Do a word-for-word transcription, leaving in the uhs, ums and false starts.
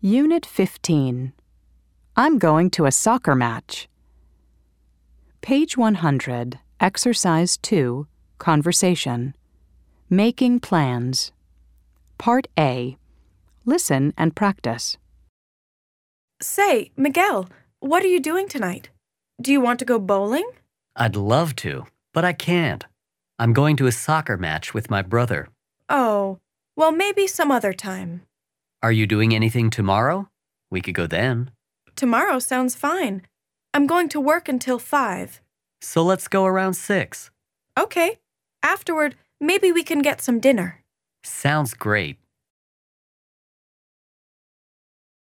Unit fifteen. I'm going to a soccer match. Page one hundred, Exercise two, Conversation. Making plans. Part A. Listen and practice. Say, Miguel, what are you doing tonight? Do you want to go bowling? I'd love to, but I can't. I'm going to a soccer match with my brother. Oh, well, maybe some other time. Are you doing anything tomorrow? We could go then. Tomorrow sounds fine. I'm going to work until five. So let's go around six. Okay. Afterward, maybe we can get some dinner. Sounds great.